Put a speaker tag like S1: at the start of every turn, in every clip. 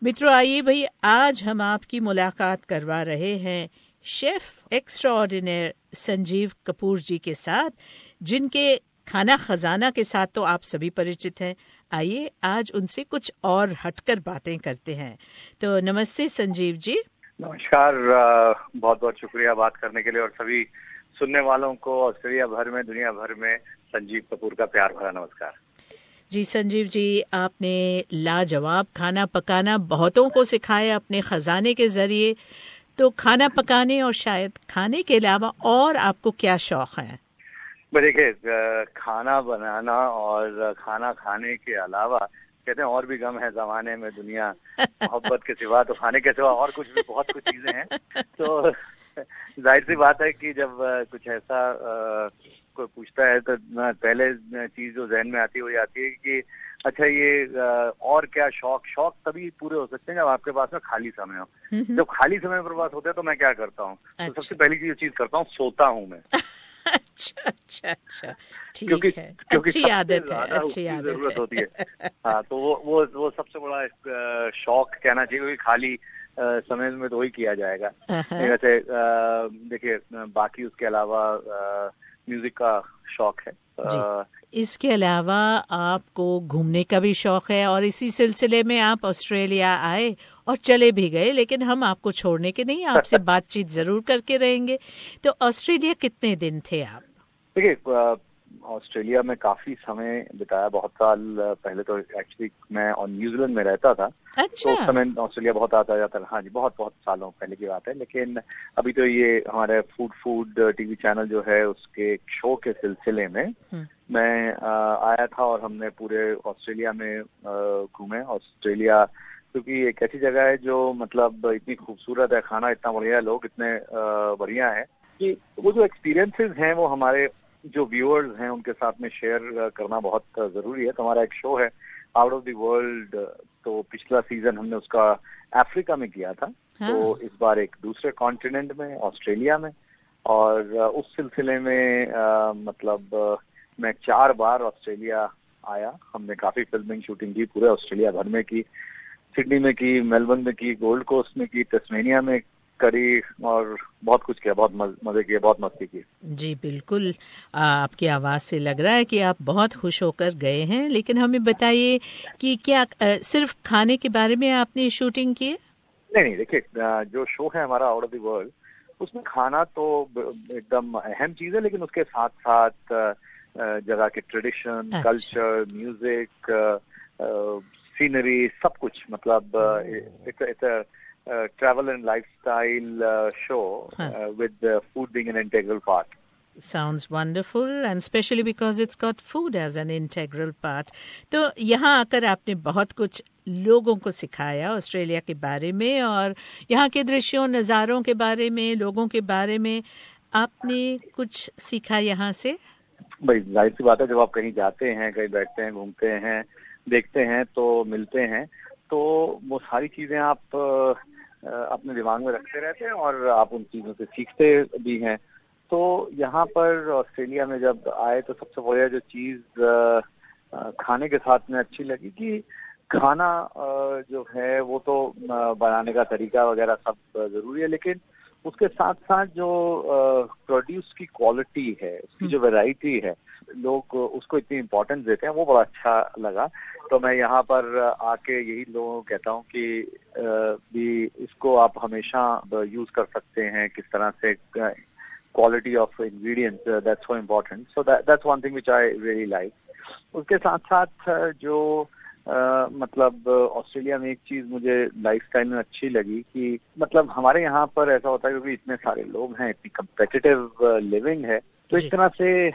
S1: मित्रों, आइए भाई, आज हम आपकी मुलाकात करवा रहे हैं शेफ एक्स्ट्राऑर्डिनरी संजीव कपूर जी के साथ, जिनके खाना खजाना के साथ तो आप सभी परिचित हैं। आइए आज उनसे कुछ और हटकर बातें करते हैं। तो नमस्ते संजीव जी।
S2: नमस्कार, बहुत बहुत शुक्रिया बात करने के लिए, और सभी सुनने वालों को ऑस्ट्रेलिया भर में, दुनिया भर में संजीव कपूर का प्यार भरा नमस्कार।
S1: जी संजीव जी, आपने लाजवाब खाना पकाना बहुतों को सिखाया अपने खजाने के जरिए। तो खाना पकाने और शायद खाने के अलावा और आपको क्या शौक है?
S2: देखिए, खाना बनाना और खाना खाने के अलावा कहते हैं और भी गम है जमाने में दुनिया मोहब्बत के सिवा, तो खाने के सिवा और कुछ भी बहुत कुछ चीजें हैं। तो जाहिर सी बात है कि जब कुछ ऐसा कोई पूछता है तो पहले चीज जो जहन में आती है वो ये आती है कि अच्छा ये और क्या शौक तभी पूरे हो सकते हैं जब आपके पास में खाली समय हो। जब खाली समय मेरे पास होता है तो मैं क्या करता हूँ? तो सबसे पहली चीज करता हूँ, सोता हूँ मैं।
S1: अच्छा, ठीक है, अच्छी आदत है, अच्छी आदत
S2: जरूरत होती है। हाँ, तो वो सबसे बड़ा एक शौक कहना चाहिए, क्योंकि खाली समय में तो वही किया जाएगा। वैसे देखिए, बाकी उसके अलावा म्यूजिक का शौक है।
S1: इसके अलावा आपको घूमने का भी शौक है, और इसी सिलसिले में आप ऑस्ट्रेलिया आए और चले भी गए, लेकिन हम आपको छोड़ने के नहीं, आपसे बातचीत जरूर करके रहेंगे। तो ऑस्ट्रेलिया कितने दिन थे आप?
S2: देखिए, ऑस्ट्रेलिया में काफी समय बिताया। बहुत साल पहले तो एक्चुअली मैं और न्यूजीलैंड में रहता था।
S1: अच्छा।
S2: तो उस समय ऑस्ट्रेलिया बहुत आता जाता था। हाँ जी, बहुत बहुत सालों पहले की बात है। लेकिन अभी तो ये हमारे फूड टीवी चैनल जो है उसके शो के सिलसिले में मैं आया था, और हमने पूरे ऑस्ट्रेलिया में घूमे। ऑस्ट्रेलिया क्योंकि एक ऐसी जगह है जो मतलब इतनी खूबसूरत है, खाना इतना बढ़िया है, लोग इतने बढ़िया है कि वो जो एक्सपीरियंसेस हैं वो हमारे जो व्यूअर्स हैं उनके साथ में शेयर करना बहुत जरूरी है। तो हमारा एक शो है आउट ऑफ द वर्ल्ड। तो पिछला सीजन हमने उसका अफ्रीका में किया था। हाँ। तो इस बार एक दूसरे कॉन्टिनेंट में, ऑस्ट्रेलिया में, और उस सिलसिले में मतलब मैं 4 बार ऑस्ट्रेलिया आया। हमने काफी फिल्मिंग शूटिंग की, पूरे ऑस्ट्रेलिया भर में की, सिडनी में की, मेलबर्न में की, गोल्ड कोस्ट में की, तस्मेनिया में करी, और बहुत कुछ किया, बहुत मजे किए, बहुत मस्ती की।
S1: जी बिल्कुल, आपकी आवाज से लग रहा है कि आप बहुत खुश होकर गए हैं। लेकिन हमें बताइए कि क्या सिर्फ खाने के बारे में आपने शूटिंग की?
S2: नहीं, देखिए, जो शो है हमारा आउट ऑफ द वर्ल्ड, उसमें खाना तो एकदम अहम चीज है, लेकिन उसके साथ साथ जगह के ट्रेडिशन, कल्चर, म्यूजिक, सीनरी, सब कुछ, मतलब it's travel and lifestyle show with food being an integral part.
S1: Sounds wonderful, and especially because it's got food as an integral part. तो यहाँ आकर आपने बहुत कुछ लोगों को सिखाया ऑस्ट्रेलिया के बारे में, और यहाँ के दृश्यों, नज़ारों के बारे में, लोगों के बारे में आपने कुछ सीखा यहाँ से?
S2: भाई, जाहिर सी बात है, जब आप कहीं जाते हैं, कहीं बैठते हैं, घूमते हैं, देखते हैं, तो मिलते हैं, तो वो सारी चीजें आप अपने दिमाग में रखते रहते हैं और आप उन चीजों से सीखते भी हैं। तो यहाँ पर ऑस्ट्रेलिया में जब आए तो सबसे बढ़िया जो चीज खाने के साथ में अच्छी लगी कि खाना जो है वो तो बनाने का तरीका वगैरह सब जरूरी है, लेकिन उसके साथ साथ जो प्रोड्यूस की क्वालिटी है, उसकी जो वैरायटी है, लोग उसको इतनी इम्पोर्टेंस देते हैं, वो बड़ा अच्छा लगा। तो मैं यहाँ पर आके यही लोगों को कहता हूँ कि भी इसको आप हमेशा यूज कर सकते हैं, किस तरह से quality of ingredients, that's so important. So that's one thing which I really like. उसके साथ साथ जो मतलब ऑस्ट्रेलिया में एक चीज मुझे लाइफस्टाइल में अच्छी लगी कि मतलब हमारे यहाँ पर ऐसा होता है क्योंकि इतने सारे लोग हैं, इतनी कम्पिटिटिव लिविंग है, तो इस तरह से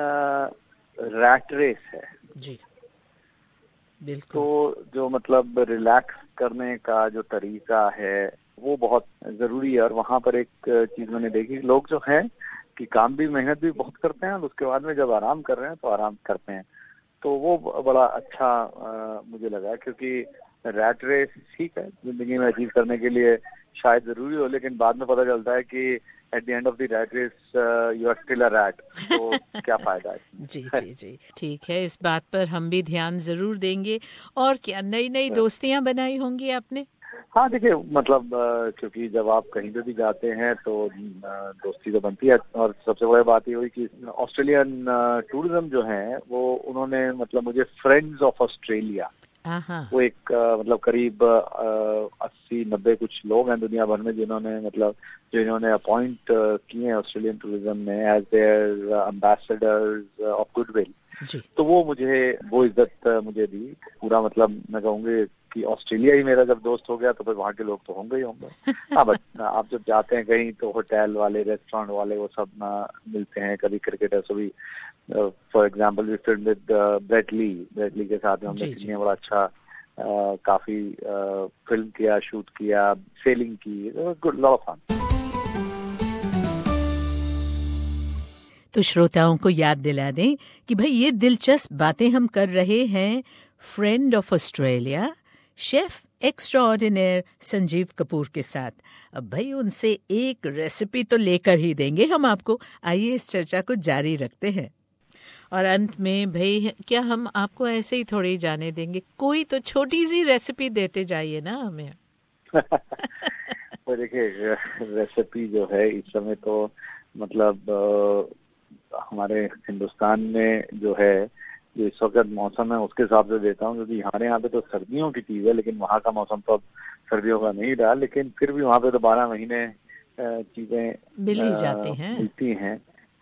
S2: रैट रेस है
S1: जी, बिल्कुल।
S2: तो जो मतलब रिलैक्स करने का जो तरीका है वो बहुत जरूरी है। और वहाँ पर एक चीज मैंने देखी, लोग जो है कि काम भी, मेहनत भी बहुत करते हैं, और उसके बाद में जब आराम कर रहे हैं तो आराम करते हैं। तो वो बड़ा अच्छा मुझे लगा, क्योंकि रैट रेस ठीक है, जिंदगी में अचीव करने के लिए शायद जरूरी हो, लेकिन बाद में पता चलता है कि at the end of the rat race you are still a rat, तो क्या फायदा है।
S1: जी, ठीक है, इस बात पर हम भी ध्यान जरूर देंगे। और क्या नई नई दोस्तियां बनाई होंगी आपने?
S2: हाँ देखिए, मतलब क्योंकि जब आप कहीं पे भी जाते हैं तो दोस्ती तो बनती है, और सबसे बड़ी बात ये हुई कि ऑस्ट्रेलियन टूरिज्म जो है वो उन्होंने मतलब मुझे फ्रेंड्स ऑफ ऑस्ट्रेलिया, वो एक मतलब करीब 80-90 कुछ लोग हैं दुनिया भर में जिन्होंने मतलब जो इन्होंने अपॉइंट किए हैं ऑस्ट्रेलियन टूरिज्म में as their ambassadors of goodwill. तो वो मुझे वो इज्जत मुझे दी पूरा, मतलब मैं कहूँगी कि ऑस्ट्रेलिया ही मेरा जब दोस्त हो गया तो फिर वहाँ के लोग तो होंगे ही होंगे। हाँ, बट आप जब जाते हैं कहीं तो होटल वाले, रेस्टोरेंट वाले वो सब मिलते हैं, कभी क्रिकेटर्स भी। For example we film with Brett Lee के साथ में हमने कितनी बड़ा अच्छा काफी फिल्म किया, शूट किया, सेलिंग की, गुड, लॉट ऑफ फन।
S1: तो श्रोताओं को याद दिला दें कि भाई ये दिलचस्प बातें हम कर रहे हैं friend of Australia chef extraordinaire Sanjeev Kapoor के साथ। अब भाई उनसे एक रेसिपी तो लेकर ही देंगे हम आपको। आइए इस चर्चा को जारी रखते हैं। और अंत में भाई क्या हम आपको ऐसे ही थोड़ी जाने देंगे, कोई तो छोटी सी रेसिपी देते जाइए ना हमें।
S2: तो देखिए, रेसिपी जो है इस समय तो मतलब हमारे हिंदुस्तान में जो है, जो इस वक्त मौसम है उसके हिसाब से देता हूँ, क्योंकि हमारे यहाँ पे तो सर्दियों की चीज है, लेकिन वहाँ का मौसम तो अब सर्दियों का नहीं रहा, लेकिन फिर भी वहाँ पे तो 12 महीने चीजें
S1: मिल ही जाती हैं,
S2: मिलती हैं।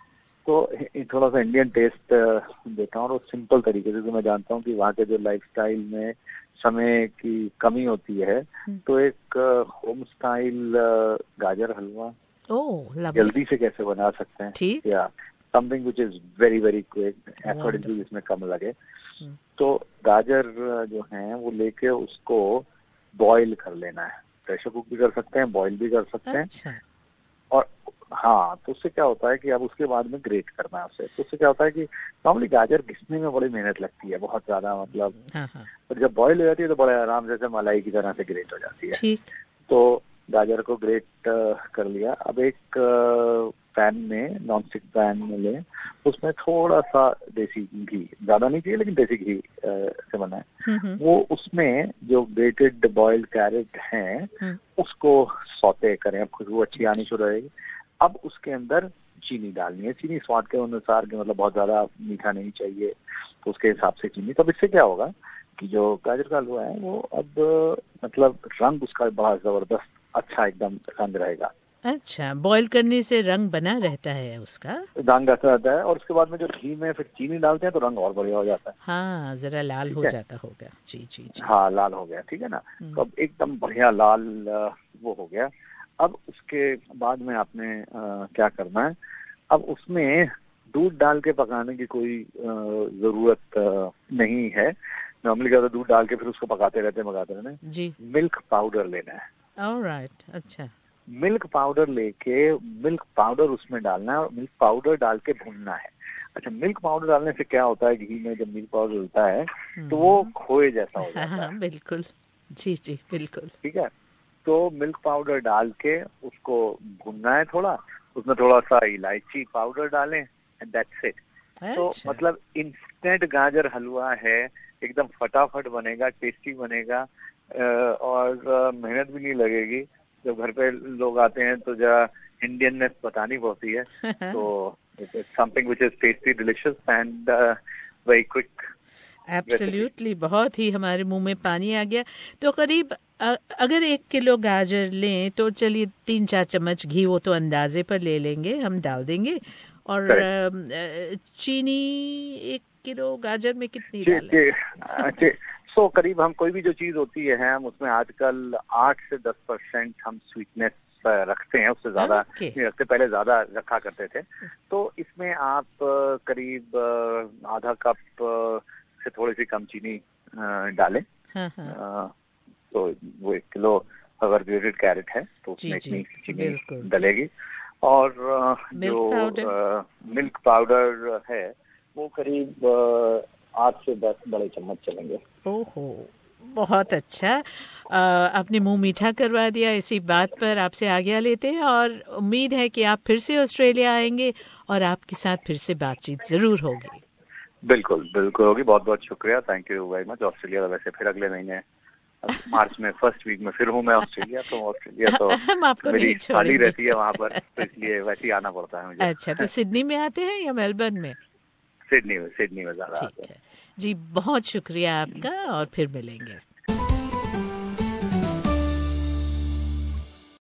S2: तो थोड़ा सा इंडियन टेस्ट देता हूँ, और सिंपल तरीके से, मैं जानता हूँ कि वहाँ के जो लाइफस्टाइल में समय की कमी होती है, तो एक होम स्टाइल गाजर हलवा जल्दी से कैसे बना सकते हैं,
S1: ठीक,
S2: या something which is very very quick, effort भी इसमें कम लगे। तो गाजर जो है वो लेके उसको बॉईल कर लेना है। प्रेशर कुक भी कर सकते हैं, बॉईल भी कर सकते हैं। और हाँ, तो उससे क्या होता है कि अब उसके बाद में ग्रेट करना है उसे। तो उससे क्या होता है कि नॉर्मली गाजर घिसने में बड़ी मेहनत लगती है, बहुत ज्यादा, मतलब और जब बॉईल हो जाती है तो बड़े आराम से मलाई की तरह से ग्रेट हो जाती है। तो गाजर को ग्रेट कर लिया। अब एक पैन में, नॉन स्टिक पैन में ले, उसमें थोड़ा सा देसी घी, ज्यादा नहीं चाहिए लेकिन देसी घी से बना है वो, उसमें जो ग्रेटेड बॉइल्ड कैरेट हैं उसको सौते करें। अब खुशबू अच्छी आनी शुरू रहेगी। अब उसके अंदर चीनी डालनी है, चीनी स्वाद के अनुसार के, मतलब बहुत ज्यादा मीठा नहीं चाहिए, तो उसके हिसाब से चीनी। तब इससे क्या होगा कि जो गाजर का हलवा है वो अब मतलब रंग उसका बड़ा जबरदस्त अच्छा एकदम रंग रहेगा।
S1: अच्छा, बॉईल करने से रंग बना रहता है उसका,
S2: रंग अच्छा रहता है। और उसके बाद में जो घी में फिर चीनी डालते हैं तो रंग और बढ़िया हो जाता है।
S1: हाँ, जरा लाल हो जाता होगा। जी जी जी,
S2: हाँ, लाल हो गया, ठीक है ना। तो अब एकदम बढ़िया लाल वो हो गया। अब उसके बाद में आपने क्या करना है, अब उसमें दूध डाल के पकाने की कोई जरूरत नहीं है। नॉर्मली क्या होता है, दूध डाल के फिर उसको पकाते रहते जी। मिल्क पाउडर लेना है।
S1: ऑलराइट, अच्छा।
S2: मिल्क पाउडर लेके मिल्क पाउडर उसमें डालना है और मिल्क पाउडर डाल के भूनना है। अच्छा, मिल्क पाउडर डालने से क्या होता है, घी में जब मिल्क पाउडर डलता है तो वो खोए जैसा हो जाता है।
S1: बिल्कुल, जी जी बिल्कुल,
S2: ठीक है। तो मिल्क पाउडर डाल के उसको भूनना है थोड़ा, उसमें थोड़ा सा इलायची पाउडर डालें एंड दैट्स इट। तो मतलब इंस्टेंट गाजर हलवा है, एकदम फटाफट बनेगा, टेस्टी बनेगा, और मेहनत भी नहीं लगेगी। जब घर पे लोग आते हैं तो जरा इंडियननेस बतानी पड़ती है। तो it's something which is tasty, delicious and very quick.
S1: Absolutely, बहुत ही हमारे मुंह में पानी आ गया। तो करीब अगर 1 किलो गाजर लें तो चलिए 3-4 चम्मच घी वो तो अंदाजे पर ले लेंगे, हम डाल देंगे। और चीनी 1 किलो गाजर में कितनी डालें?
S2: सो करीब हम कोई भी जो चीज होती है हम उसमें आजकल 8 से 10% हम स्वीटनेस रखते हैं, उससे ज्यादा नहीं रखते, पहले ज्यादा रखा करते थे। तो इसमें आप करीब आधा कप से थोड़ी सी कम चीनी डालें। तो वो 1 किलो अगर ग्रेटेड कैरेट है तो उसमें इतनी चीनी डलेगी। और जो मिल्क पाउडर है वो करीब 8 से 10 बड़े चम्मच चलेंगे।
S1: ओहो, बहुत अच्छा। आपने मुंह मीठा करवा दिया। इसी बात पर आपसे आज्ञा लेते हैं और उम्मीद है कि आप फिर से ऑस्ट्रेलिया आएंगे और आपके साथ फिर से बातचीत जरूर होगी।
S2: बिल्कुल बिल्कुल होगी। बहुत बहुत शुक्रिया, thank you very much. Australia वैसे फिर अगले महीने मार्च में फर्स्ट वीक में फिर हूँ मैं ऑस्ट्रेलिया, तो ऑस्ट्रेलिया तो
S1: हम आपको
S2: मेरी
S1: नहीं
S2: खाली
S1: छोड़ेंगे।
S2: रहती है वहाँ पर, तो इसलिए वैसे ही आना पड़ता है मुझे।
S1: अच्छा, तो सिडनी में आते हैं या मेलबर्न में?
S2: सिडनी में ज्यादा आते
S1: ठीक
S2: हैं।
S1: है जी, बहुत शुक्रिया आपका और फिर मिलेंगे।